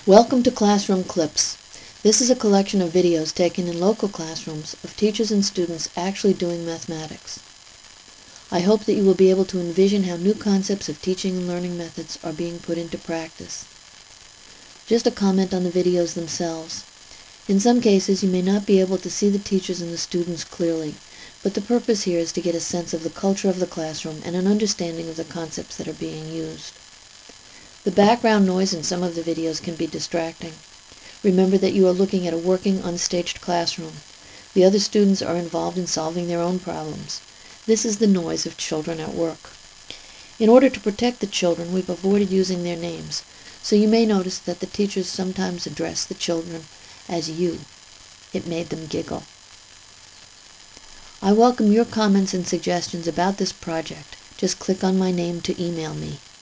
Welcome to Classroom Clips. This is a collection of videos taken in local classrooms of teachers and students actually doing mathematics. I hope that you will be able to envision how new concepts of teaching and learning methods are being put into practice. Just a comment on the videos themselves. In some cases, you may not be able to see the teachers and the students clearly, but the purpose here is to get a sense of the culture of the classroom and an understanding of the concepts that are being used. The background noise in some of the videos can be distracting. Remember that you are looking at a working, unstaged classroom. The other students are involved in solving their own problems. This is the noise of children at work. In order to protect the children, we've avoided using their names, so you may notice that the teachers sometimes address the children as you. It made them giggle. I welcome your comments and suggestions about this project. Just click on my name to email me.